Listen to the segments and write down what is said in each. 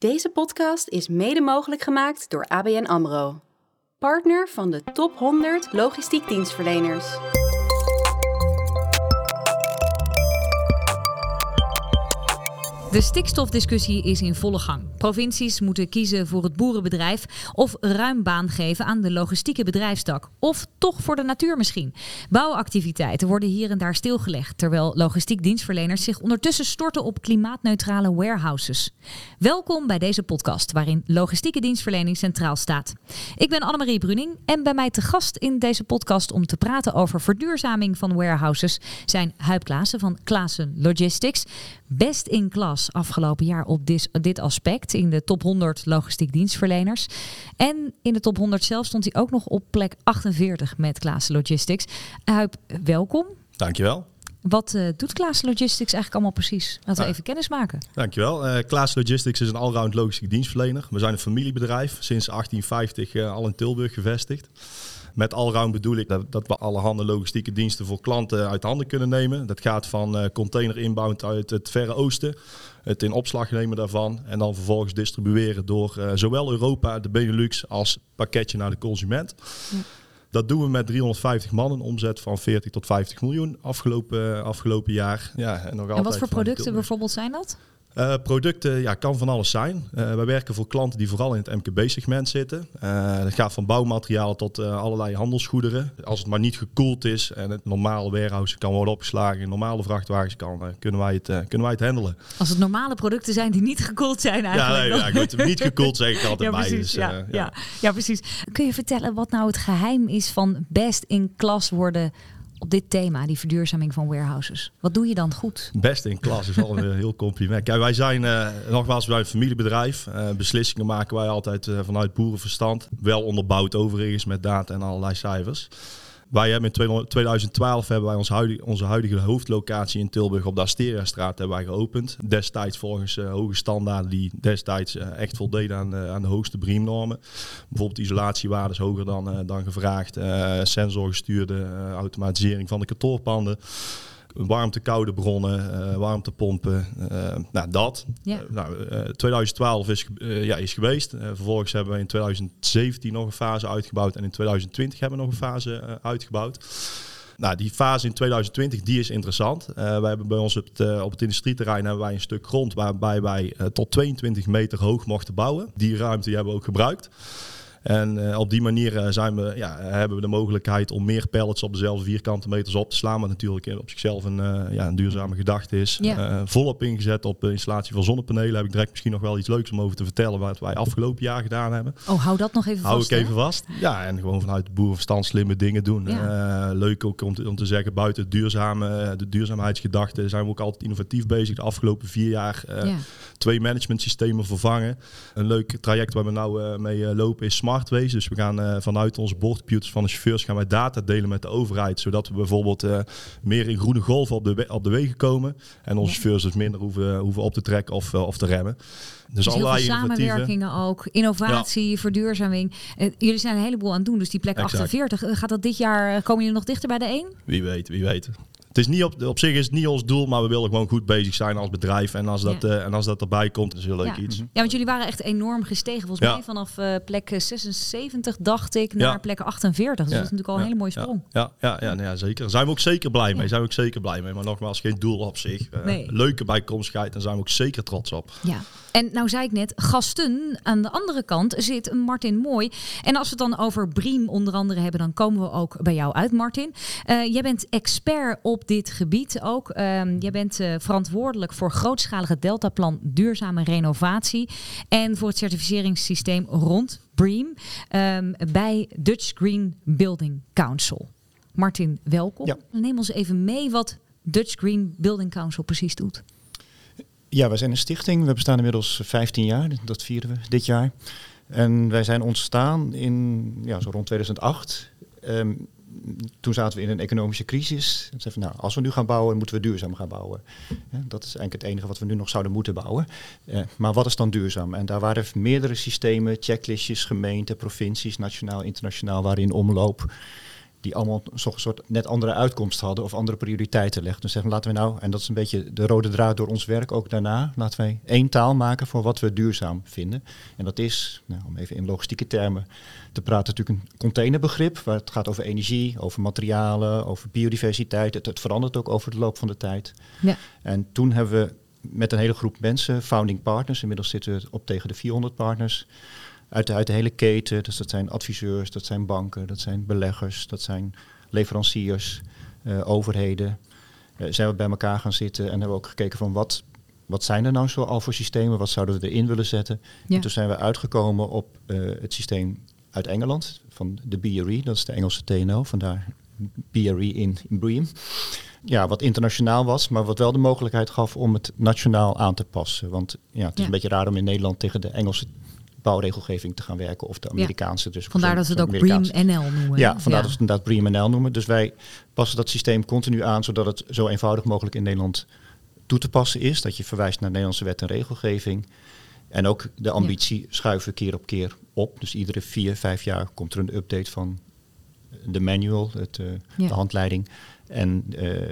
Deze podcast is mede mogelijk gemaakt door ABN AMRO. Partner van de top 100 logistiek dienstverleners. De stikstofdiscussie is in volle gang. Provincies moeten kiezen voor het boerenbedrijf of ruim baan geven aan de logistieke bedrijfstak. Of toch voor de natuur misschien. Bouwactiviteiten worden hier en daar stilgelegd, terwijl logistiek dienstverleners zich ondertussen storten op klimaatneutrale warehouses. Welkom bij deze podcast, waarin logistieke dienstverlening centraal staat. Ik ben Annemarie Bruning en bij mij te gast in deze podcast om te praten over verduurzaming van warehouses zijn Huib Klaassen van Klaassen Logistics. Best in class afgelopen jaar op dit aspect in de top 100 logistiek dienstverleners. En in de top 100 zelf stond hij ook nog op plek 48 met Klaassen Logistics. Huib, welkom. Dankjewel. Wat doet Klaassen Logistics eigenlijk allemaal precies? Laten we even kennis maken. Dankjewel. Klaassen Logistics is een allround logistiek dienstverlener. We zijn een familiebedrijf, sinds 1850 al in Tilburg gevestigd. Met allround bedoel ik dat we allerhande logistieke diensten voor klanten uit handen kunnen nemen. Dat gaat van container inbound uit het Verre Oosten, het in opslag nemen daarvan en dan vervolgens distribueren door zowel Europa, de Benelux, als pakketje naar de consument. Ja. Dat doen we met 350 man, een omzet van 40 tot 50 miljoen afgelopen jaar. Ja, en wat voor producten bijvoorbeeld zijn dat? Producten kan van alles zijn. Wij werken voor klanten die vooral in het MKB-segment zitten. Dat gaat van bouwmaterialen tot allerlei handelsgoederen. Als het maar niet gekoeld is en het normale warehouse kan worden opgeslagen in normale vrachtwagens, kunnen wij het handelen. Als het normale producten zijn die niet gekoeld zijn eigenlijk. Goed, niet gekoeld zeg ik altijd bij. Precies, dus, ja, precies. Kun je vertellen wat nou het geheim is van best in class worden op dit thema, die verduurzaming van warehouses? Wat doe je dan goed? Best in klas is al een heel compliment. Kijk, wij zijn nogmaals een familiebedrijf. Beslissingen maken wij altijd vanuit boerenverstand. Wel onderbouwd overigens met data en allerlei cijfers. Wij hebben in 2012 onze huidige hoofdlocatie in Tilburg op de Asteriastraat hebben wij geopend. Destijds volgens hoge standaarden die destijds echt voldeden aan de hoogste BREEAM-normen. Bijvoorbeeld isolatiewaardes hoger dan gevraagd. Sensorgestuurde automatisering van de kantoorpanden. Warmte-koude bronnen, warmtepompen, dat. Ja. 2012 is geweest. Vervolgens hebben we in 2017 nog een fase uitgebouwd en in 2020 hebben we nog een fase uitgebouwd. Die fase in 2020 die is interessant. We hebben bij ons op het industrieterrein hebben wij een stuk grond waarbij wij tot 22 meter hoog mochten bouwen. Die ruimte hebben we ook gebruikt. En op die manier hebben we de mogelijkheid om meer pallets op dezelfde vierkante meters op te slaan. Wat natuurlijk op zichzelf een duurzame gedachte is. Ja. Volop ingezet op de installatie van zonnepanelen. Heb ik direct misschien nog wel iets leuks om over te vertellen wat wij afgelopen jaar gedaan hebben. Oh, hou dat nog even vast. Hou ik even vast. Ja, en gewoon vanuit de boerenverstand slimme dingen doen. Ja. Leuk ook om te zeggen, buiten de duurzaamheidsgedachte zijn we ook altijd innovatief bezig. De afgelopen 4 jaar 2 managementsystemen vervangen. Een leuk traject waar we nou mee lopen is SmartWays. Dus we gaan vanuit onze boordcomputers van de chauffeurs gaan wij data delen met de overheid. Zodat we bijvoorbeeld meer in groene golven op de wegen komen. En onze chauffeurs dus minder hoeven op te trekken of te remmen. Dus heel veel samenwerkingen ook. Innovatie, verduurzaming. Jullie zijn een heleboel aan het doen. Dus die plek 48. Gaat dat dit jaar, komen jullie nog dichter bij de 1? Wie weet. Het is niet op zich is het niet ons doel, maar we willen gewoon goed bezig zijn als bedrijf. En als dat erbij komt, is heel leuk iets. Ja, want jullie waren echt enorm gestegen. Volgens mij vanaf plek 76, dacht ik, naar plek 48. Dus dat is natuurlijk al een hele mooie sprong. Ja, zeker. Daar zijn we ook zeker blij mee. Maar nogmaals, geen doel op zich. Leuke bijkomstigheid, daar zijn we ook zeker trots op. Ja. En nou zei ik net, gasten, aan de andere kant zit Martin Mooi. En als we het dan over BREEAM onder andere hebben, dan komen we ook bij jou uit, Martin. Jij bent expert op dit gebied ook. Jij bent verantwoordelijk voor grootschalige deltaplan duurzame renovatie en voor het certificeringssysteem rond BREEAM bij Dutch Green Building Council. Martin, welkom. Ja. Neem ons even mee wat Dutch Green Building Council precies doet. Ja, wij zijn een stichting. We bestaan inmiddels 15 jaar. Dat vieren we dit jaar. En wij zijn ontstaan in zo rond 2008. Toen zaten we in een economische crisis. En zeiden we, als we nu gaan bouwen, moeten we duurzaam gaan bouwen. Dat is eigenlijk het enige wat we nu nog zouden moeten bouwen. Maar wat is dan duurzaam? En daar waren meerdere systemen, checklistjes, gemeenten, provincies, nationaal, internationaal, waren in omloop. die allemaal een soort net andere uitkomst hadden of andere prioriteiten legden. Dus zeggen, laten we nou, en dat is een beetje de rode draad door ons werk ook daarna, laten wij 1 taal maken voor wat we duurzaam vinden. En dat is, om even in logistieke termen te praten, natuurlijk een containerbegrip, waar het gaat over energie, over materialen, over biodiversiteit. Het verandert ook over de loop van de tijd. Ja. En toen hebben we met een hele groep mensen, founding partners, inmiddels zitten we op tegen de 400 partners, uit de hele keten. Dus dat zijn adviseurs, dat zijn banken, dat zijn beleggers, dat zijn leveranciers, overheden. Zijn we bij elkaar gaan zitten en hebben we ook gekeken van wat zijn er nou zo al voor systemen, wat zouden we erin willen zetten. Ja. En toen zijn we uitgekomen op het systeem uit Engeland, van de BRE, dat is de Engelse TNO, vandaar BRE in BREEAM. Ja, wat internationaal was, maar wat wel de mogelijkheid gaf om het nationaal aan te passen. Want het is een beetje raar om in Nederland tegen de Engelse bouwregelgeving te gaan werken of de Amerikaanse. Dus vandaar dat ze het ook BREEAM NL noemen. Ja, vandaar dat we het inderdaad BREEAM NL noemen. Dus wij passen dat systeem continu aan, zodat het zo eenvoudig mogelijk in Nederland toe te passen is. Dat je verwijst naar Nederlandse wet en regelgeving. En ook de ambitie schuiven we keer op keer op. Dus iedere 4-5 jaar komt er een update van de manual, de handleiding. En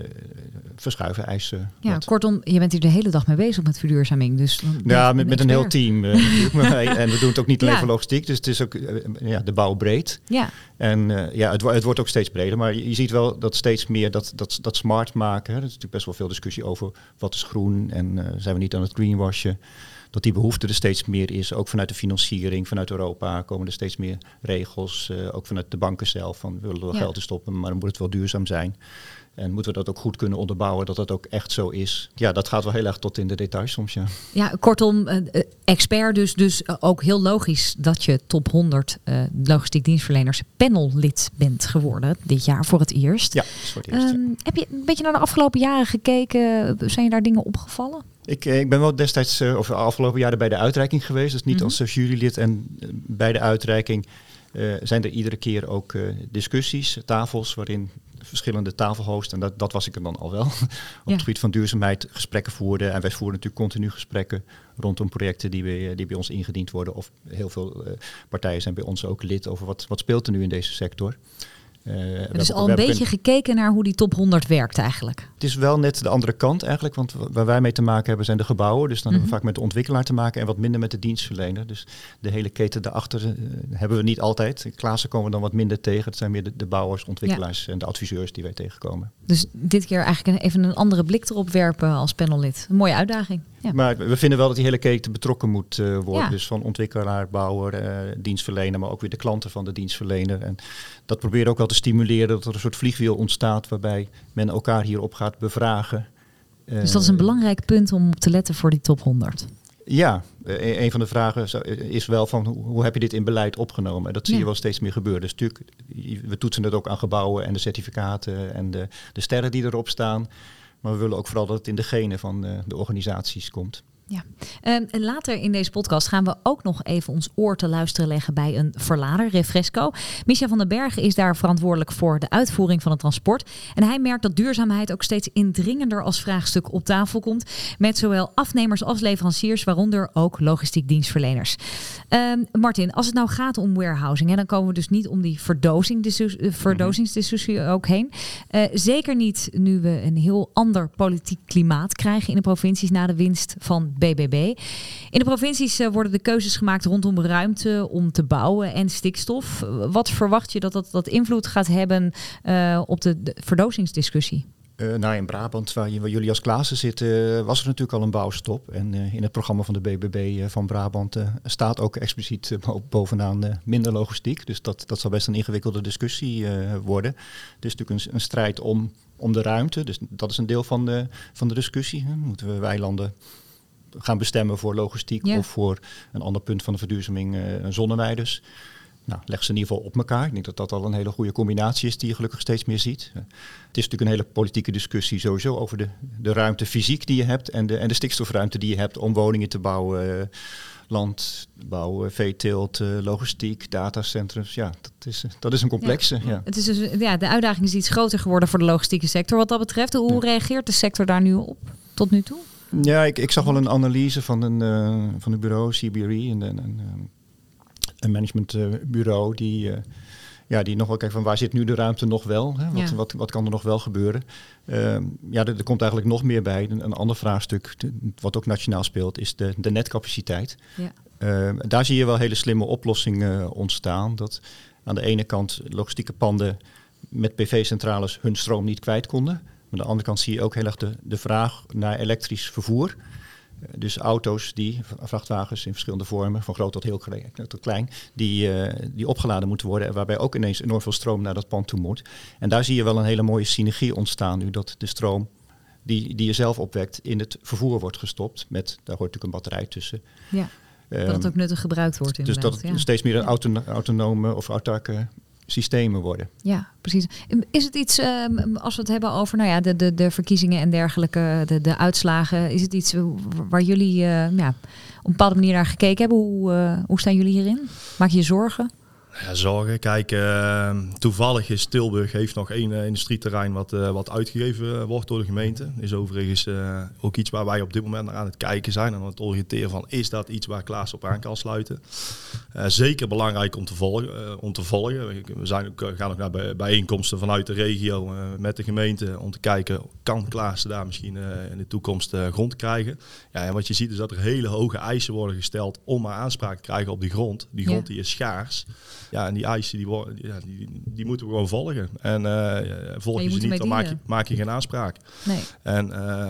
verschuiven eisen. Ja, kortom, je bent hier de hele dag mee bezig met verduurzaming. Dus met een heel team natuurlijk. En we doen het ook niet alleen voor logistiek. Dus het is ook de bouw breed. Ja. En het wordt ook steeds breder. Maar je ziet wel dat steeds meer dat smart maken. Hè. Er is natuurlijk best wel veel discussie over wat is groen. En zijn we niet aan het greenwashen. Dat die behoefte er steeds meer is. Ook vanuit de financiering, vanuit Europa komen er steeds meer regels. Ook vanuit de banken zelf. Van we willen geld in stoppen, maar dan moet het wel duurzaam zijn. En moeten we dat ook goed kunnen onderbouwen, dat dat ook echt zo is. Ja, dat gaat wel heel erg tot in de details soms, ja. Ja, kortom, expert dus ook heel logisch dat je top 100 logistiek dienstverleners panellid bent geworden dit jaar voor het eerst. Ja, dat is voor het eerst. Heb je een beetje naar de afgelopen jaren gekeken? Zijn je daar dingen opgevallen? Ik ben wel destijds, of de afgelopen jaren bij de uitreiking geweest. Dus niet als jurylid. En bij de uitreiking zijn er iedere keer ook discussies, tafels waarin verschillende tafelhosts, en dat was ik er dan al wel, op het gebied van duurzaamheid gesprekken voerden. En wij voeren natuurlijk continu gesprekken rondom projecten die bij ons ingediend worden. Of heel veel partijen zijn bij ons ook lid over wat speelt er nu in deze sector. Dus al een beetje gekeken naar hoe die top 100 werkt eigenlijk. Het is wel net de andere kant eigenlijk, want waar wij mee te maken hebben zijn de gebouwen. Dus dan hebben we vaak met de ontwikkelaar te maken en wat minder met de dienstverlener. Dus de hele keten daarachter hebben we niet altijd. Klaassen komen we dan wat minder tegen. Het zijn meer de bouwers, ontwikkelaars en de adviseurs die wij tegenkomen. Dus dit keer eigenlijk even een andere blik erop werpen als panellid. Een mooie uitdaging. Ja. Maar we vinden wel dat die hele keten betrokken moet worden. Ja. Dus van ontwikkelaar, bouwer, dienstverlener, maar ook weer de klanten van de dienstverlener. En dat proberen ook wel te stimuleren dat er een soort vliegwiel ontstaat waarbij men elkaar hierop gaat bevragen. Dus dat is een belangrijk punt om op te letten voor die top 100. Ja, een van de vragen is wel van hoe heb je dit in beleid opgenomen? En dat zie je wel steeds meer gebeuren. Dus natuurlijk, we toetsen het ook aan gebouwen en de certificaten en de sterren die erop staan. Maar we willen ook vooral dat het in de genen van de organisaties komt. Ja. En later in deze podcast gaan we ook nog even ons oor te luisteren leggen bij een verlader, Refresco. Micha van den Bergen is daar verantwoordelijk voor de uitvoering van het transport. En hij merkt dat duurzaamheid ook steeds indringender als vraagstuk op tafel komt. Met zowel afnemers als leveranciers, waaronder ook logistiek dienstverleners. Martin, als het nou gaat om warehousing, dan komen we dus niet om die verdozingsdiscussie ook heen. Zeker niet nu we een heel ander politiek klimaat krijgen in de provincies na de winst van BBB. In de provincies worden de keuzes gemaakt rondom ruimte om te bouwen en stikstof. Wat verwacht je dat invloed gaat hebben op de verdozingsdiscussie? In Brabant, waar jullie als Klaassen zitten, was er natuurlijk al een bouwstop. En in het programma van de BBB van Brabant staat ook expliciet bovenaan minder logistiek. Dus dat zal best een ingewikkelde discussie worden. Het is natuurlijk een strijd om de ruimte. Dus dat is een deel van de discussie. Moeten we weilanden gaan bestemmen voor logistiek of voor een ander punt van de verduurzaming, zonneweiders. Nou, leg ze in ieder geval op elkaar. Ik denk dat dat al een hele goede combinatie is die je gelukkig steeds meer ziet. Het is natuurlijk een hele politieke discussie sowieso over de ruimte fysiek die je hebt en de stikstofruimte die je hebt om woningen te bouwen, landbouw, veeteelt, logistiek, datacentrums. Ja, dat is een complexe. Ja. Het is dus, de uitdaging is iets groter geworden voor de logistieke sector. Wat dat betreft, hoe reageert de sector daar nu op tot nu toe? Ja, ik zag wel een analyse van een bureau, CBRE, een managementbureau, die die nog wel kijken van waar zit nu de ruimte nog wel? Hè? Wat kan er nog wel gebeuren? Er komt eigenlijk nog meer bij. Een ander vraagstuk, wat ook nationaal speelt, is de netcapaciteit. Ja. Daar zie je wel hele slimme oplossingen ontstaan. Dat aan de ene kant logistieke panden met PV-centrales hun stroom niet kwijt konden. Maar aan de andere kant zie je ook heel erg de vraag naar elektrisch vervoer. Dus auto's, vrachtwagens in verschillende vormen, van groot tot klein, die opgeladen moeten worden. En waarbij ook ineens enorm veel stroom naar dat pand toe moet. En daar zie je wel een hele mooie synergie ontstaan nu, dat de stroom die je zelf opwekt in het vervoer wordt gestopt. Daar hoort natuurlijk een batterij tussen. Ja, dat het ook nuttig gebruikt wordt inderdaad. Dus dat het steeds meer een autonome of autarke systemen worden. Ja, precies. Is het iets, als we het hebben over de verkiezingen en dergelijke, de uitslagen, is het iets waar jullie op een bepaalde manier naar gekeken hebben? Hoe staan jullie hierin? Maak je zorgen? Ja, zorgen. Kijk, toevallig is Tilburg heeft nog één industrieterrein wat uitgegeven wordt door de gemeente. Is overigens ook iets waar wij op dit moment naar aan het kijken zijn. En aan het oriënteren van, is dat iets waar Klaas op aan kan sluiten? Zeker belangrijk om te volgen. We gaan ook naar bijeenkomsten vanuit de regio met de gemeente om te kijken, kan Klaas daar misschien in de toekomst grond krijgen? Ja, en wat je ziet is dat er hele hoge eisen worden gesteld om maar aanspraak te krijgen op die grond. Die grond die is schaars. Ja, en die eisen die moeten we gewoon volgen. En volg je ze niet, dan maak je geen aanspraak. Nee. En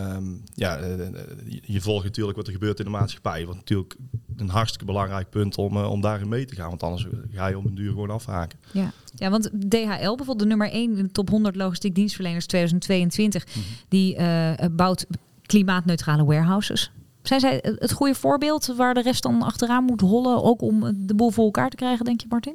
je volgt natuurlijk wat er gebeurt in de maatschappij. Wat natuurlijk een hartstikke belangrijk punt om daarin mee te gaan. Want anders ga je op een duur gewoon afhaken. Ja, want DHL, bijvoorbeeld de nummer 1 in de top 100 logistiek dienstverleners 2022... die bouwt klimaatneutrale warehouses. Zijn zij het goede voorbeeld waar de rest dan achteraan moet hollen, ook om de boel voor elkaar te krijgen, denk je, Martin?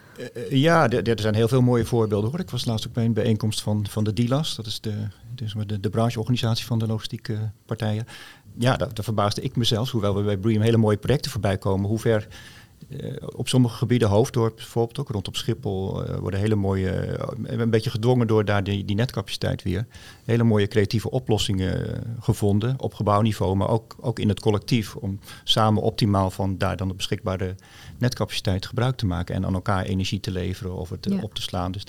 Er zijn heel veel mooie voorbeelden, hoor. Ik was laatst ook bij een bijeenkomst van de DILAS. Dat is de brancheorganisatie van de logistieke partijen. Ja, daar verbaasde ik mezelf, hoewel we bij Bream hele mooie projecten voorbij komen, hoe ver op sommige gebieden, Hoofddorp bijvoorbeeld ook, rondom Schiphol, worden hele mooie, een beetje gedwongen door daar die netcapaciteit weer, hele mooie creatieve oplossingen gevonden op gebouwniveau, maar ook in het collectief, om samen optimaal van daar dan de beschikbare netcapaciteit gebruik te maken en aan elkaar energie te leveren of het op te slaan. Dus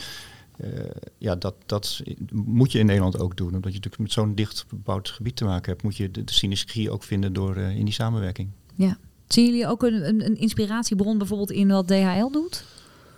dat moet je in Nederland ook doen, omdat je natuurlijk met zo'n dicht bebouwd gebied te maken hebt, moet je de synergie ook vinden door in die samenwerking. Ja. Zien jullie ook een inspiratiebron bijvoorbeeld in wat DHL doet?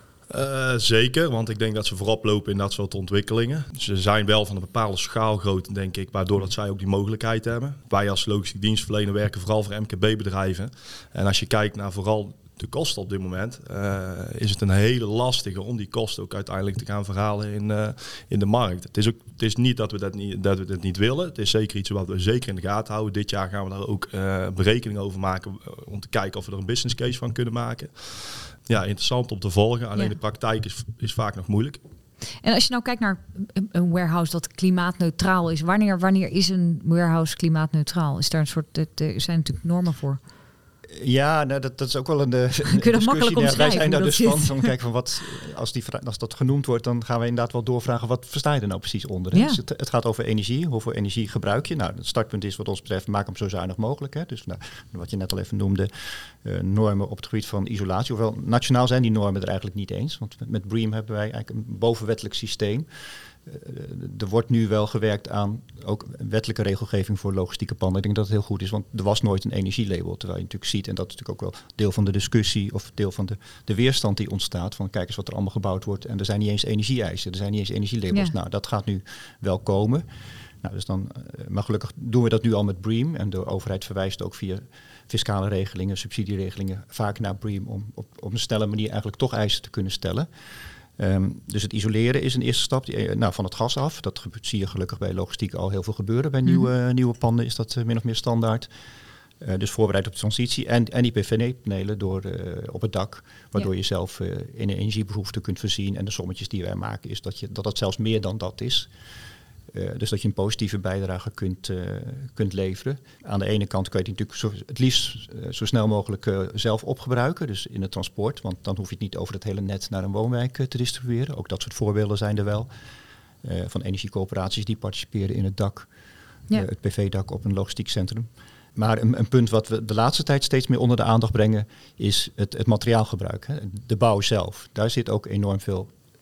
Zeker, want ik denk dat ze voorop lopen in dat soort ontwikkelingen. Ze zijn wel van een bepaalde schaalgrootte, denk ik, waardoor dat zij ook die mogelijkheid hebben. Wij als logistiek dienstverlener werken vooral voor MKB-bedrijven. En als je kijkt naar vooral de kosten op dit moment, is het een hele lastige om die kosten ook uiteindelijk te gaan verhalen in de markt. Het is niet dat we dat niet willen. Het is zeker iets wat we zeker in de gaten houden. Dit jaar gaan we daar ook berekeningen over maken om te kijken of we er een business case van kunnen maken. Ja, interessant om te volgen. Alleen de praktijk is vaak nog moeilijk. En als je nou kijkt naar een warehouse dat klimaatneutraal is, wanneer is een warehouse klimaatneutraal? Is daar een soort, er zijn natuurlijk normen voor. Ja, dat is ook wel een kun je dat makkelijk omschrijven? Wij zijn daar dus van kijken van wat, als dat genoemd wordt, dan gaan we inderdaad wel doorvragen, wat versta je er nou precies onder? Ja. Dus het gaat over energie, hoeveel energie gebruik je? Nou, het startpunt is wat ons betreft, maak hem zo zuinig mogelijk. Hè? Dus wat je net al even noemde, normen op het gebied van isolatie. Hoewel nationaal zijn die normen er eigenlijk niet eens, want met Bream hebben wij eigenlijk een bovenwettelijk systeem. Er wordt nu wel gewerkt aan ook wettelijke regelgeving voor logistieke panden. Ik denk dat het heel goed is, want er was nooit een energielabel. Terwijl je natuurlijk ziet, en dat is natuurlijk ook wel deel van de discussie of deel van de weerstand die ontstaat. Van kijk eens wat er allemaal gebouwd wordt. En er zijn niet eens energie-eisen, er zijn niet eens energielabels. Ja. Nou, dat gaat nu wel komen. Nou, dus maar gelukkig doen we dat nu al met Bream. En de overheid verwijst ook via fiscale regelingen, subsidieregelingen vaak naar Bream om op een snelle manier eigenlijk toch eisen te kunnen stellen. Dus het isoleren is een eerste stap van het gas af. Dat zie je gelukkig bij logistiek al heel veel gebeuren. Bij nieuwe panden is dat min of meer standaard. Dus voorbereid op de transitie. En die PV-panelen op het dak. Waardoor je zelf in een energiebehoefte kunt voorzien. En de sommetjes die wij maken is dat zelfs meer dan dat is. Dus dat je een positieve bijdrage kunt leveren. Aan de ene kant kun je het natuurlijk het liefst zo snel mogelijk zelf opgebruiken. Dus in het transport. Want dan hoef je het niet over het hele net naar een woonwijk te distribueren. Ook dat soort voorbeelden zijn er wel. Van energiecoöperaties die participeren in het dak. Het PV-dak op een logistiek centrum. Maar een punt wat we de laatste tijd steeds meer onder de aandacht brengen is het materiaalgebruik. Hè. De bouw zelf. Daar zit ook enorm veel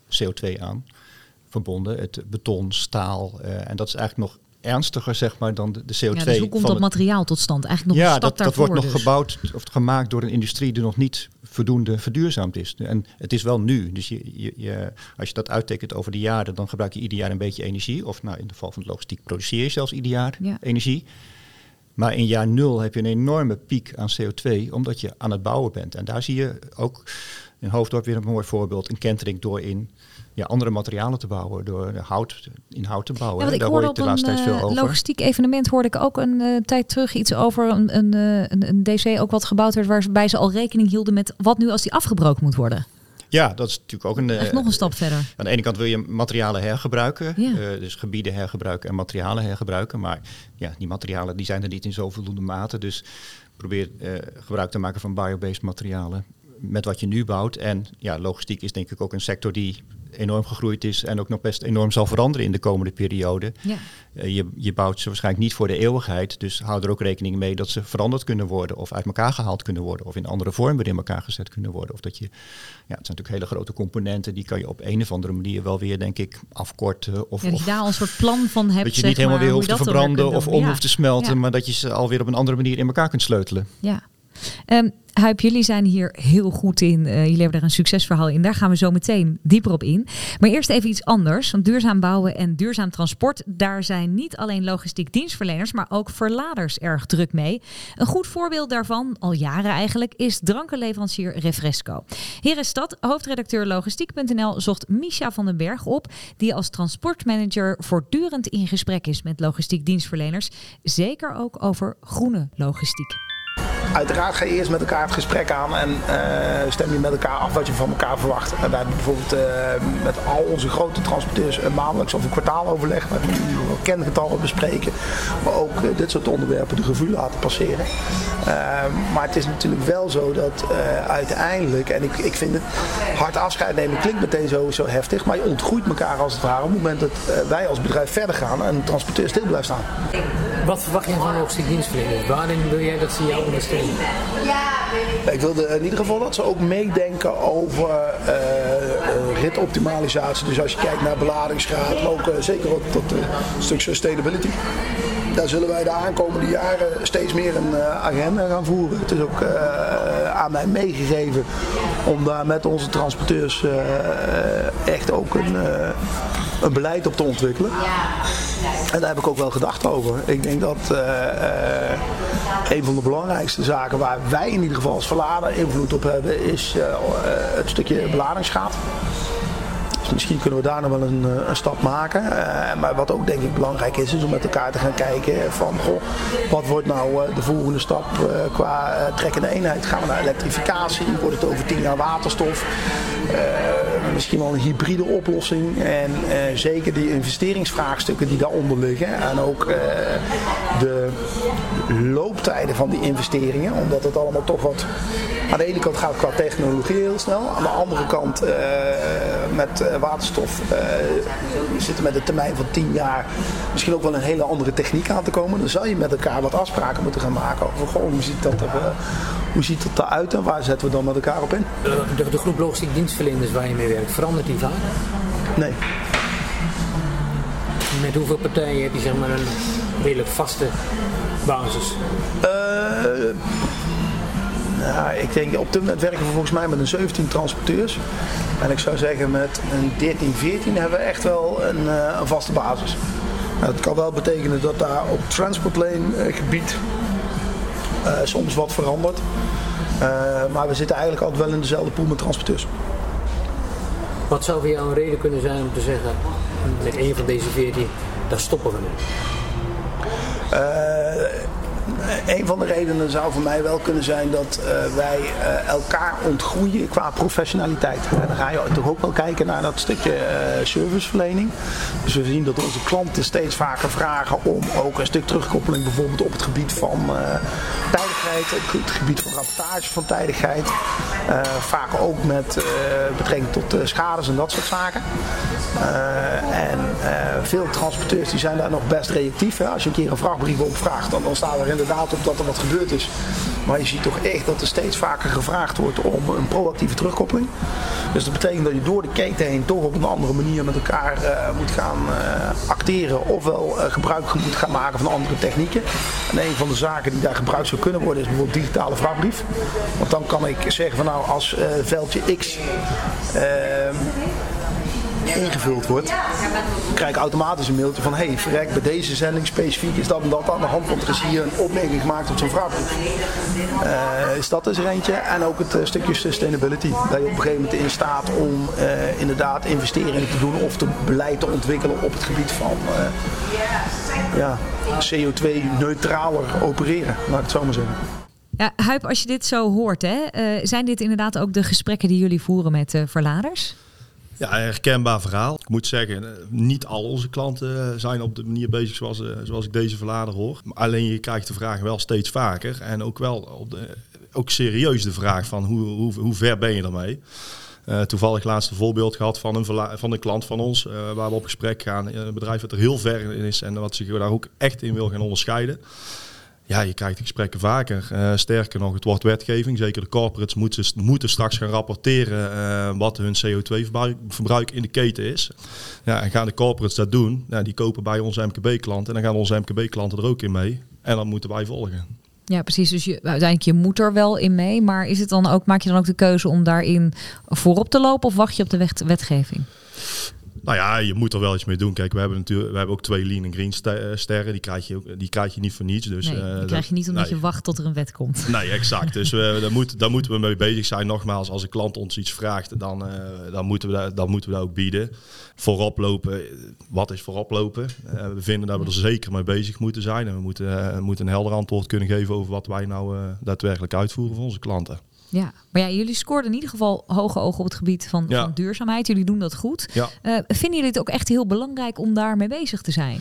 CO2 aan verbonden. Het beton, staal. En dat is eigenlijk nog ernstiger, zeg maar, dan de CO2. Ja, dus hoe komt dat materiaal tot stand? Eigenlijk nog een stap dat wordt nog dus gebouwd of gemaakt door een industrie die nog niet voldoende verduurzaamd is. En het is wel nu. Dus als je dat uittekent over de jaren, dan gebruik je ieder jaar een beetje energie. Of in het geval van de logistiek produceer je zelfs ieder jaar energie. Maar in jaar 0 heb je een enorme piek aan CO2, omdat je aan het bouwen bent. En daar zie je ook in Hoofddorp weer een mooi voorbeeld, een kentering door in andere materialen te bouwen, door in hout te bouwen. Ja, daar hoor je de laatste tijd veel over. Logistiek evenement hoorde ik ook een tijd terug iets over een DC ook wat gebouwd werd, waarbij ze al rekening hielden met wat nu als die afgebroken moet worden. Ja, dat is natuurlijk ook nog een stap verder. Aan de ene kant wil je materialen hergebruiken, dus gebieden hergebruiken en materialen hergebruiken. Maar die materialen die zijn er niet in zo voldoende mate. Dus probeer gebruik te maken van biobased materialen met wat je nu bouwt. En logistiek is denk ik ook een sector die enorm gegroeid is en ook nog best enorm zal veranderen in de komende periode. Ja. Je bouwt ze waarschijnlijk niet voor de eeuwigheid, dus hou er ook rekening mee dat ze veranderd kunnen worden of uit elkaar gehaald kunnen worden of in andere vormen weer in elkaar gezet kunnen worden. Of dat je, het zijn natuurlijk hele grote componenten, die kan je op een of andere manier wel weer, denk ik, afkorten. Of dat je daar al een soort plan van hebt. Dat je niet helemaal weer hoeft te verbranden of hoeft te smelten, maar dat je ze alweer op een andere manier in elkaar kunt sleutelen. Ja. Huip, jullie zijn hier heel goed in. Jullie hebben er een succesverhaal in. Daar gaan we zo meteen dieper op in. Maar eerst even iets anders. Want duurzaam bouwen en duurzaam transport, daar zijn niet alleen logistiek dienstverleners, maar ook verladers erg druk mee. Een goed voorbeeld daarvan, al jaren eigenlijk, is drankenleverancier Refresco. Hier is dat. Hoofdredacteur logistiek.nl zocht Misha van den Berg op, die als transportmanager voortdurend in gesprek is met logistiek dienstverleners. Zeker ook over groene logistiek. Uiteraard ga je eerst met elkaar het gesprek aan en stem je met elkaar af wat je van elkaar verwacht. En wij hebben bijvoorbeeld met al onze grote transporteurs een maandelijks of een kwartaaloverleg waar we kengetallen bespreken, maar ook dit soort onderwerpen de revue laten passeren. Maar het is natuurlijk wel zo dat uiteindelijk, en ik vind het hard afscheid nemen klinkt meteen zo heftig, maar je ontgroeit elkaar als het ware op het moment dat wij als bedrijf verder gaan en de transporteur stil blijft staan. Wat verwacht je van logistiek dienstverleners? Waarin wil jij dat ze jou ondersteunen? Ik wilde in ieder geval dat ze ook meedenken over ritoptimalisatie. Dus als je kijkt naar beladingsgraad, maar ook zeker ook tot een stuk sustainability. Daar zullen wij de aankomende jaren steeds meer een agenda gaan voeren. Het is ook aan mij meegegeven om daar met onze transporteurs echt ook een beleid op te ontwikkelen. En daar heb ik ook wel gedacht over. Ik denk dat een van de belangrijkste zaken waar wij in ieder geval als verlader invloed op hebben is het stukje beladingsgraad. Dus misschien kunnen we daar nog wel een stap maken. Maar wat ook denk ik belangrijk is om met elkaar te gaan kijken van wat wordt nou de volgende stap qua trekkende eenheid. Gaan we naar elektrificatie? Wordt het over 10 jaar waterstof? Misschien wel een hybride oplossing. En zeker die investeringsvraagstukken die daaronder liggen. En ook de looptijden van die investeringen. Omdat het allemaal toch wat... Aan de ene kant gaat het qua technologie heel snel. Aan de andere kant met waterstof zitten met een termijn van 10 jaar misschien ook wel een hele andere techniek aan te komen. Dan zal je met elkaar wat afspraken moeten gaan maken over hoe ziet dat eruit en waar zetten we dan met elkaar op in. De groep logistiek dienstverleners waar je mee werkt, verandert die vaak? Nee. Met hoeveel partijen heb je zeg maar een redelijk vaste basis? Ik denk op dit moment werken we volgens mij met een 17 transporteurs. En ik zou zeggen met een 13, 14 hebben we echt wel een vaste basis. Het kan wel betekenen dat daar op transportlane gebied soms wat verandert. Maar we zitten eigenlijk altijd wel in dezelfde pool met transporteurs. Wat zou voor jou een reden kunnen zijn om te zeggen, met een van deze 14, daar stoppen we mee? Een van de redenen zou voor mij wel kunnen zijn dat wij elkaar ontgroeien qua professionaliteit. En dan ga je toch ook wel kijken naar dat stukje serviceverlening. Dus we zien dat onze klanten steeds vaker vragen om ook een stuk terugkoppeling bijvoorbeeld op het gebied van tijdigheid, het gebied van rapportage van tijdigheid. Vaak ook met betrekking tot schades en dat soort zaken. Veel transporteurs die zijn daar nog best reactief. Hè. Als je een keer een vrachtbrief opvraagt, dan staat er inderdaad op dat er wat gebeurd is. Maar je ziet toch echt dat er steeds vaker gevraagd wordt om een proactieve terugkoppeling. Dus dat betekent dat je door de keten heen toch op een andere manier met elkaar moet gaan acteren. Ofwel gebruik moet gaan maken van andere technieken. En een van de zaken die daar gebruikt zou kunnen worden is bijvoorbeeld digitale vraagbrief. Want dan kan ik zeggen van nou als veldje X ingevuld wordt, krijg ik automatisch een mailtje van hey, verrek, bij deze zending specifiek is dat en dat aan de hand, want er is hier een opmerking gemaakt op zo'n vraagbrief. Is dat dus er eentje. En ook het stukje sustainability, dat je op een gegeven moment in staat om inderdaad investeringen te doen of beleid te ontwikkelen op het gebied van CO2-neutraler opereren, laat ik het zo maar zeggen. Ja, Huip, als je dit zo hoort, hè, zijn dit inderdaad ook de gesprekken die jullie voeren met verladers? Ja, een herkenbaar verhaal. Ik moet zeggen, niet al onze klanten zijn op de manier bezig zoals ik deze verlader hoor. Maar alleen je krijgt de vraag wel steeds vaker. En ook wel ook serieus de vraag van hoe ver ben je ermee? Toevallig laatst een voorbeeld gehad van een klant van ons. Waar we op gesprek gaan. Een bedrijf dat er heel ver in is en wat zich daar ook echt in wil gaan onderscheiden. Ja, je krijgt die gesprekken vaker. Sterker nog, het wordt wetgeving. Zeker de corporates moeten straks gaan rapporteren wat hun CO2-verbruik in de keten is. Ja, en gaan de corporates dat doen? Ja, die kopen bij onze MKB-klanten. En dan gaan onze MKB-klanten er ook in mee. En dan moeten wij volgen. Ja, precies. Dus uiteindelijk je moet er wel in mee. Maar is het dan ook, maak je dan ook de keuze om daarin voorop te lopen? Of wacht je op de wetgeving? Nou ja, je moet er wel iets mee doen. Kijk, we hebben ook 2 lean en green sterren. Die krijg je niet voor niets. Dus, nee, die krijg je niet omdat je wacht tot er een wet komt. Nee, exact. Dus daar moeten we mee bezig zijn. Nogmaals, als een klant ons iets vraagt, dan moeten we dat ook bieden. Voorop lopen, wat is voorop lopen? We vinden dat we er zeker mee bezig moeten zijn. En we moeten een helder antwoord kunnen geven over wat wij nou daadwerkelijk uitvoeren voor onze klanten. Ja, maar ja, jullie scoorden in ieder geval hoge ogen op het gebied van duurzaamheid. Jullie doen dat goed. Ja. Vinden jullie het ook echt heel belangrijk om daarmee bezig te zijn?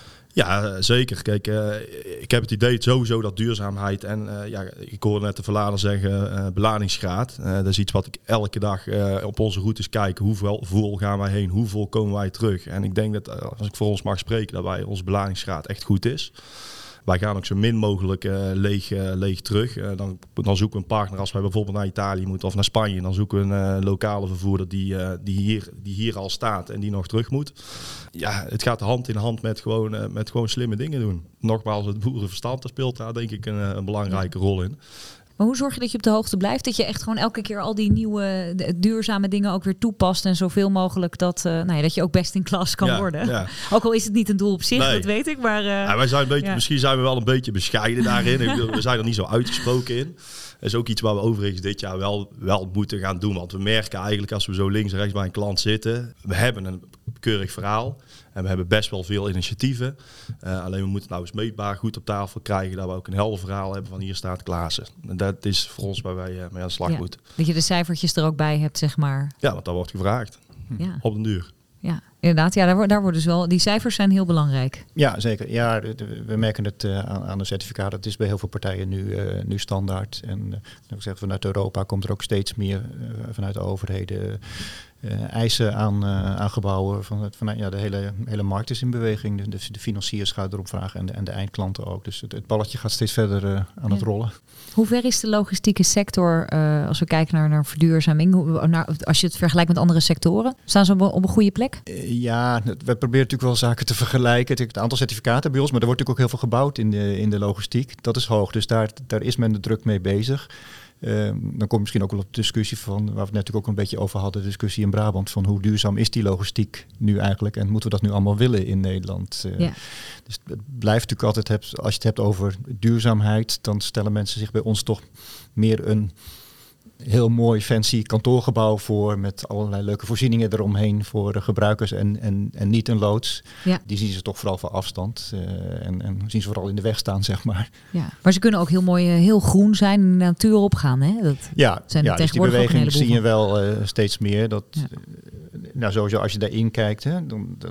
Ja, zeker. Kijk, ik heb het idee sowieso dat duurzaamheid en ik hoorde net de verlader zeggen beladingsgraad. Dat is iets wat ik elke dag op onze routes kijk. Hoeveel gaan wij heen? Hoeveel komen wij terug? En ik denk dat, als ik voor ons mag spreken, dat onze beladingsgraad echt goed is. Wij gaan ook zo min mogelijk leeg terug. Dan zoeken we een partner als wij bijvoorbeeld naar Italië moeten of naar Spanje. Dan zoeken we een lokale vervoerder die hier al staat en die nog terug moet. Ja, het gaat hand in hand met gewoon slimme dingen doen. Nogmaals, het boerenverstand, daar speelt daar denk ik een belangrijke rol in. Maar hoe zorg je dat je op de hoogte blijft? Dat je echt gewoon elke keer al die nieuwe duurzame dingen ook weer toepast. En zoveel mogelijk dat je ook best in klas kan worden. Ja. Ook al is het niet een doel op zich, dat weet ik. Maar, wij zijn misschien zijn we wel een beetje bescheiden daarin. We zijn er niet zo uitgesproken in. Dat is ook iets waar we overigens dit jaar wel moeten gaan doen. Want we merken eigenlijk als we zo links en rechts bij een klant zitten. We hebben een keurig verhaal. En we hebben best wel veel initiatieven. Alleen we moeten nou eens meetbaar goed op tafel krijgen. Dat we ook een helder verhaal hebben van hier staat Klaassen. En dat is voor ons waar wij mee aan de slag moeten. Dat je de cijfertjes er ook bij hebt, zeg maar. Ja, want dat wordt gevraagd. Ja. Op den duur. Ja, inderdaad. Ja, daar worden dus wel. Die cijfers zijn heel belangrijk. Ja, zeker. Ja, we merken het aan de certificaten. Het is bij heel veel partijen nu standaard. En vanuit Europa komt er ook steeds meer vanuit de overheden eisen aan gebouwen. De hele markt is in beweging. De financiers gaan erop vragen en de eindklanten ook. Dus het balletje gaat steeds verder aan het rollen. Hoe ver is de logistieke sector als we kijken naar verduurzaming? Als je het vergelijkt met andere sectoren, staan ze op een goede plek? Ja, we proberen natuurlijk wel zaken te vergelijken. Het aantal certificaten bij ons, maar er wordt natuurlijk ook heel veel gebouwd in de logistiek. Dat is hoog, dus daar is men er druk mee bezig. Dan komt misschien ook wel op de discussie van, waar we het natuurlijk ook een beetje over hadden, de discussie in Brabant van hoe duurzaam is die logistiek nu eigenlijk en moeten we dat nu allemaal willen in Nederland? Dus het blijft natuurlijk altijd, als je het hebt over duurzaamheid, dan stellen mensen zich bij ons toch meer een heel mooi fancy kantoorgebouw voor met allerlei leuke voorzieningen eromheen voor de gebruikers en niet een loods. Ja. Die zien ze toch vooral van afstand en zien ze vooral in de weg staan, zeg maar. Ja, maar ze kunnen ook heel mooi, heel groen zijn en de natuur opgaan, hè? Dat zijn dus die beweging zie je wel steeds meer. Sowieso als je daarin kijkt, hè,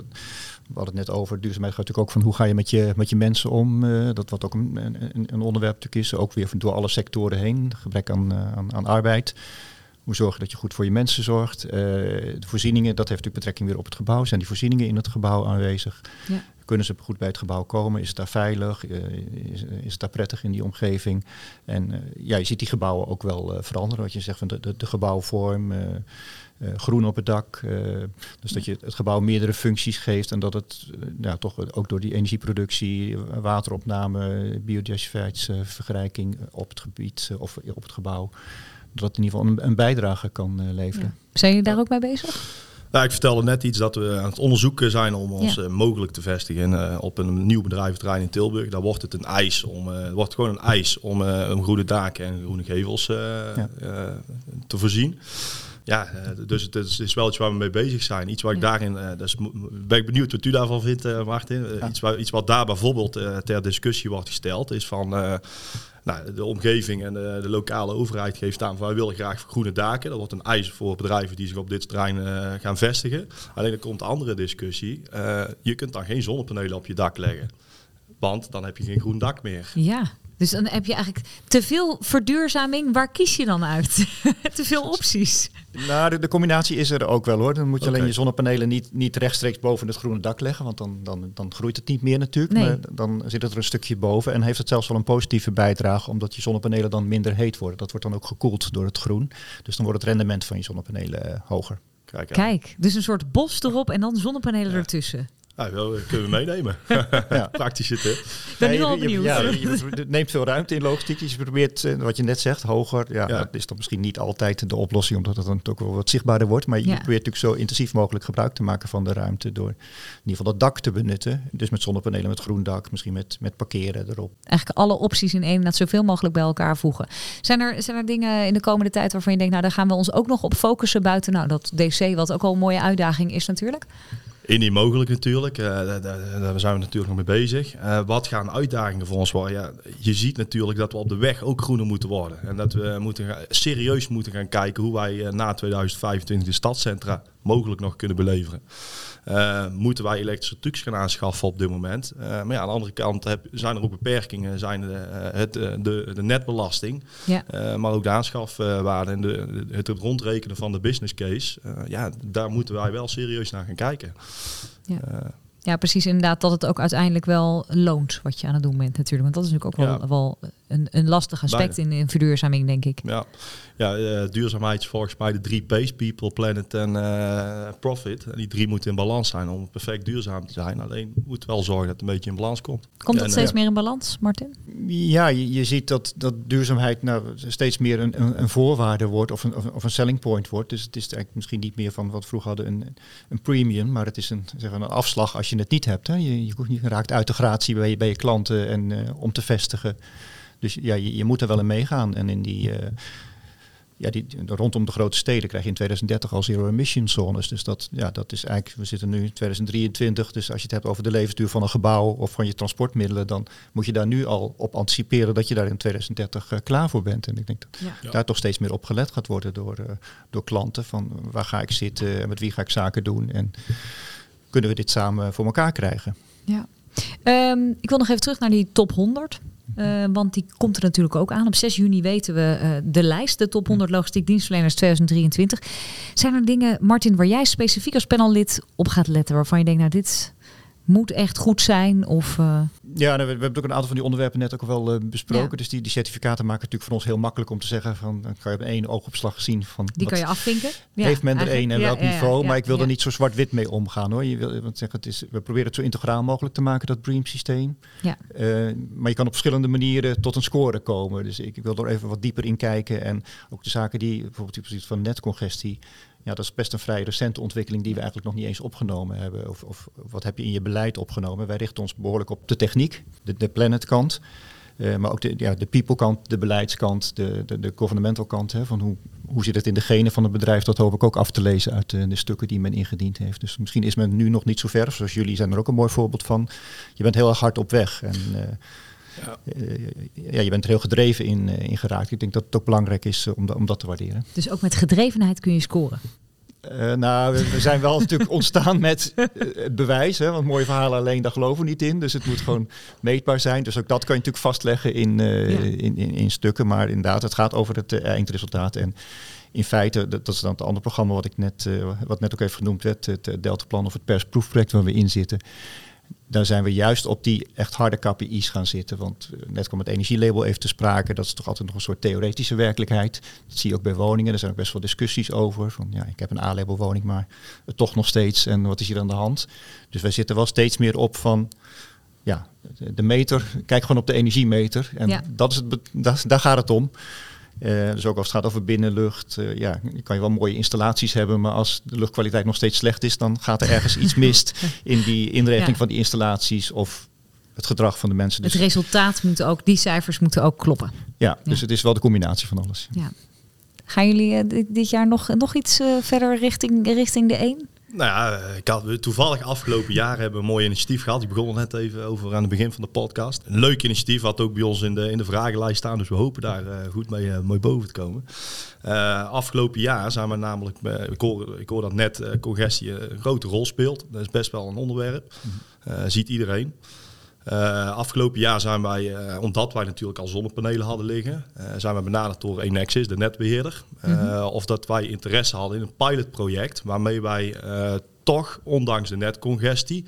we hadden het net over duurzaamheid, gaat natuurlijk ook van hoe ga je met je mensen om. Dat wat ook een onderwerp natuurlijk is, ook weer door alle sectoren heen, gebrek aan arbeid. Hoe zorg je dat je goed voor je mensen zorgt? De voorzieningen, dat heeft natuurlijk betrekking weer op het gebouw. Zijn die voorzieningen in het gebouw aanwezig? Ja. Kunnen ze goed bij het gebouw komen? Is het daar veilig? Is het daar prettig in die omgeving? En je ziet die gebouwen ook wel veranderen. Wat je zegt van de gebouwvorm, groen op het dak. Dus dat je het gebouw meerdere functies geeft en dat het toch ook door die energieproductie, wateropname, biodiversiteitsvergrijking op het gebied of op het gebouw, dat het in ieder geval een bijdrage kan leveren. Ja. Zijn jullie daar ook mee bezig? Nou, ik vertelde net iets dat we aan het onderzoeken zijn om ons mogelijk te vestigen op een nieuw bedrijventerrein in Tilburg. Daar wordt het wordt gewoon een eis om groene daken en groene gevels te voorzien. Ja, dus het is wel iets waar we mee bezig zijn. Iets waar ik daarin, ben ik benieuwd wat u daarvan vindt, Martin. Iets wat daar bijvoorbeeld ter discussie wordt gesteld is van de omgeving en de lokale overheid geeft aan van wij willen graag groene daken. Dat wordt een eis voor bedrijven die zich op dit terrein gaan vestigen. Alleen er komt een andere discussie. Je kunt dan geen zonnepanelen op je dak leggen. Want dan heb je geen groen dak meer. Ja. Dus dan heb je eigenlijk te veel verduurzaming. Waar kies je dan uit? Te veel opties. Nou, de combinatie is er ook wel hoor. Dan moet je alleen je zonnepanelen niet rechtstreeks boven het groene dak leggen. Want dan groeit het niet meer natuurlijk. Nee. Maar dan zit het er een stukje boven. En heeft het zelfs wel een positieve bijdrage. Omdat je zonnepanelen dan minder heet worden. Dat wordt dan ook gekoeld door het groen. Dus dan wordt het rendement van je zonnepanelen hoger. Kijk, dus een soort bos erop en dan zonnepanelen ertussen. Nou, kunnen we meenemen. Praktische tip. Ik ben nu al benieuwd. Je neemt veel ruimte in logistiek. Dus je probeert, wat je net zegt, hoger. Ja, dat is dan misschien niet altijd de oplossing, omdat het dan ook wel wat zichtbaarder wordt. Maar je probeert natuurlijk zo intensief mogelijk gebruik te maken van de ruimte door in ieder geval dat dak te benutten. Dus met zonnepanelen, met groen dak, misschien met parkeren erop. Eigenlijk alle opties in één, dat zoveel mogelijk bij elkaar voegen. Zijn er dingen in de komende tijd waarvan je denkt, nou daar gaan we ons ook nog op focussen buiten dat DC, wat ook al een mooie uitdaging is natuurlijk? Indien mogelijk natuurlijk. Daar zijn we natuurlijk nog mee bezig. Wat gaan uitdagingen voor ons worden? Ja, je ziet natuurlijk dat we op de weg ook groener moeten worden. En dat we serieus moeten gaan kijken hoe wij na 2025 de stadscentra mogelijk nog kunnen beleveren. Moeten wij elektrische trucks gaan aanschaffen op dit moment. Maar aan de andere kant zijn er ook beperkingen. Zijn de netbelasting, maar ook de aanschafwaarde en het rondrekenen van de business case. Daar moeten wij wel serieus naar gaan kijken. Ja, precies inderdaad dat het ook uiteindelijk wel loont wat je aan het doen bent natuurlijk. Want dat is natuurlijk ook wel een lastig aspect in verduurzaming, denk ik. Duurzaamheid is volgens mij de 3 P's, people, planet en profit. En die 3 moeten in balans zijn om perfect duurzaam te zijn. Alleen moet wel zorgen dat het een beetje in balans komt. Komt dat steeds meer in balans, Martin? Ja, je ziet dat duurzaamheid steeds meer een voorwaarde wordt of een selling point wordt. Dus het is eigenlijk misschien niet meer van wat we vroeger hadden een premium, maar het is een afslag als je het niet hebt. Hè. Je raakt uit de gratie bij je klanten en om te vestigen. Dus je moet er wel in meegaan. En in die rondom de grote steden krijg je in 2030 al zero emission zones. Dus dat is eigenlijk, we zitten nu in 2023. Dus als je het hebt over de levensduur van een gebouw of van je transportmiddelen, dan moet je daar nu al op anticiperen dat je daar in 2030 klaar voor bent. En ik denk dat daar toch steeds meer op gelet gaat worden door klanten. Van waar ga ik zitten en met wie ga ik zaken doen en kunnen we dit samen voor elkaar krijgen? Ja. Ik wil nog even terug naar die top 100. Want die komt er natuurlijk ook aan. Op 6 juni weten we de lijst, de top 100 logistiek dienstverleners 2023. Zijn er dingen, Martin, waar jij specifiek als panellid op gaat letten, waarvan je denkt, dit moet echt goed zijn? Of, Ja, we hebben ook een aantal van die onderwerpen net ook wel besproken. Ja. Dus die certificaten maken het natuurlijk voor ons heel makkelijk om te zeggen van, dan kan je op 1 oogopslag zien van die kan je afvinken. Ja, heeft men er één en welk niveau. Maar ik wil er niet zo zwart-wit mee omgaan hoor. We proberen het zo integraal mogelijk te maken, dat BREEAM systeem. Ja. Maar je kan op verschillende manieren tot een score komen. Dus ik wil er even wat dieper in kijken. En ook de zaken die bijvoorbeeld van netcongestie. Ja, dat is best een vrij recente ontwikkeling die we eigenlijk nog niet eens opgenomen hebben. Of wat heb je in je beleid opgenomen? Wij richten ons behoorlijk op de techniek, de planetkant. Maar ook de people-kant, de beleidskant, de governmental kant. Hè, van hoe zit het in de genen van het bedrijf? Dat hoop ik ook af te lezen uit de stukken die men ingediend heeft. Dus misschien is men nu nog niet zo ver. Zoals jullie zijn er ook een mooi voorbeeld van. Je bent heel erg hard op weg. En je bent er heel gedreven in geraakt. Ik denk dat het ook belangrijk is om dat te waarderen. Dus ook met gedrevenheid kun je scoren? We zijn wel natuurlijk ontstaan met het bewijs. Hè, want mooie verhalen alleen, daar geloven we niet in. Dus het moet gewoon meetbaar zijn. Dus ook dat kan je natuurlijk vastleggen in stukken. Maar inderdaad, het gaat over het eindresultaat. En in feite, dat is dan het andere programma wat net ook even genoemd werd. Het Deltaplan of het persproefproject waar we in zitten. Daar zijn we juist op die echt harde KPI's gaan zitten. Want net kwam het energielabel even te sprake. Dat is toch altijd nog een soort theoretische werkelijkheid. Dat zie je ook bij woningen. Er zijn ook best wel discussies over. Van, ik heb een A-label woning, maar toch nog steeds. En wat is hier aan de hand? Dus wij zitten wel steeds meer op van... de meter. Kijk gewoon op de energiemeter. En daar gaat het om. Dus ook als het gaat over binnenlucht, kan je wel mooie installaties hebben, maar als de luchtkwaliteit nog steeds slecht is, dan gaat er ergens iets mis in die inrichting van die installaties of het gedrag van de mensen. Dus het resultaat moet ook, die cijfers moeten ook kloppen. Ja, dus het is wel de combinatie van alles. Ja. Gaan jullie dit jaar nog iets verder richting de 1? Nou ja, ik had toevallig afgelopen jaar hebben we een mooi initiatief gehad. Ik begon er net even over aan het begin van de podcast. Een leuk initiatief, had ook bij ons in de vragenlijst staan. Dus we hopen daar goed mee mooi boven te komen. Afgelopen jaar zijn we namelijk, ik hoor dat net congestie een grote rol speelt. Dat is best wel een onderwerp. Ziet iedereen. Afgelopen jaar zijn wij, omdat wij natuurlijk al zonnepanelen hadden liggen, zijn we benaderd door Enexis, de netbeheerder. Of dat wij interesse hadden in een pilotproject waarmee wij toch, ondanks de netcongestie,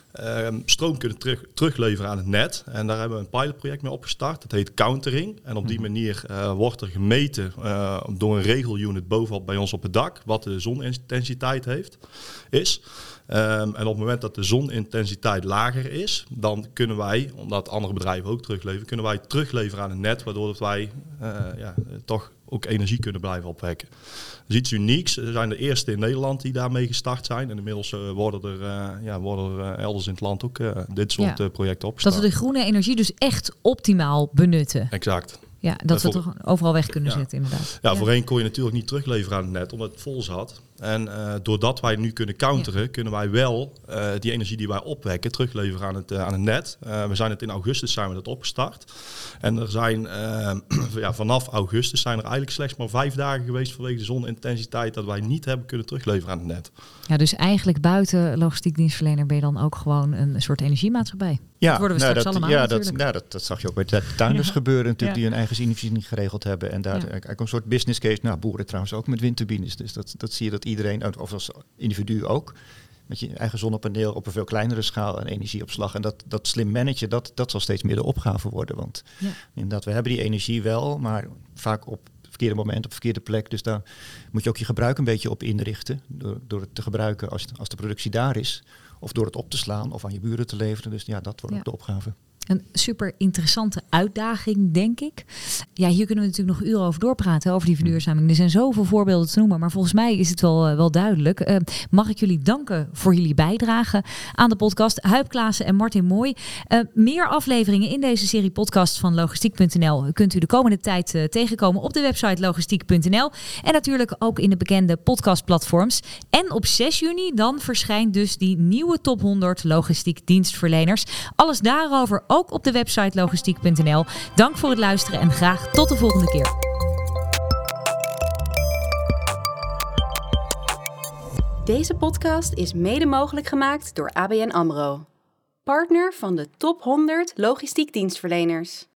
stroom kunnen terugleveren aan het net. En daar hebben we een pilotproject mee opgestart. Dat heet Countering. En op die manier wordt er gemeten door een regelunit bovenop bij ons op het dak wat de zonintensiteit is. En op het moment dat de zonintensiteit lager is, dan kunnen wij, omdat andere bedrijven ook terugleveren, kunnen wij terugleveren aan het net, waardoor wij toch ook energie kunnen blijven opwekken. Dat is iets unieks. We zijn de eerste in Nederland die daarmee gestart zijn. En inmiddels worden er elders in het land ook dit soort projecten opgestart. Dat we de groene energie dus echt optimaal benutten. Exact. Ja, dat we toch overal weg kunnen zetten inderdaad. Ja, voorheen kon je natuurlijk niet terugleveren aan het net, omdat het vol zat. En doordat wij nu kunnen counteren, kunnen wij wel die energie die wij opwekken terugleveren aan het net. We zijn het in augustus zijn we dat opgestart. En er zijn vanaf augustus zijn er eigenlijk slechts maar 5 dagen geweest vanwege de zonintensiteit dat wij niet hebben kunnen terugleveren aan het net. Ja, dus eigenlijk buiten logistiek dienstverlener ben je dan ook gewoon een soort energiemaatschappij. Ja, dat worden we straks allemaal dat zag je ook bij de tuinders gebeuren natuurlijk, die hun eigen energievoorziening geregeld hebben. En daar eigenlijk een soort business case, boeren trouwens ook met windturbines. Dus dat zie je dat iedereen, of als individu ook, met je eigen zonnepaneel op een veel kleinere schaal en energieopslag. En dat slim managen, dat zal steeds meer de opgave worden. Want inderdaad, we hebben die energie wel, maar vaak op het verkeerde moment, op de verkeerde plek. Dus daar moet je ook je gebruik een beetje op inrichten. Door het te gebruiken als de productie daar is. Of door het op te slaan of aan je buren te leveren. Dus dat wordt ook de opgave. Een super interessante uitdaging, denk ik. Ja, hier kunnen we natuurlijk nog uren over doorpraten, over die verduurzaming. Er zijn zoveel voorbeelden te noemen, maar volgens mij is het wel duidelijk. Mag ik jullie danken voor jullie bijdrage aan de podcast. Huib Klaassen en Martin Mooi. Meer afleveringen in deze serie podcast van logistiek.nl kunt u de komende tijd tegenkomen op de website logistiek.nl. En natuurlijk ook in de bekende podcastplatforms. En op 6 juni dan verschijnt dus die nieuwe top 100 logistiek dienstverleners. Alles daarover ook op de website logistiek.nl. Dank voor het luisteren en graag tot de volgende keer. Deze podcast is mede mogelijk gemaakt door ABN AMRO. Partner van de top 100 logistiek dienstverleners.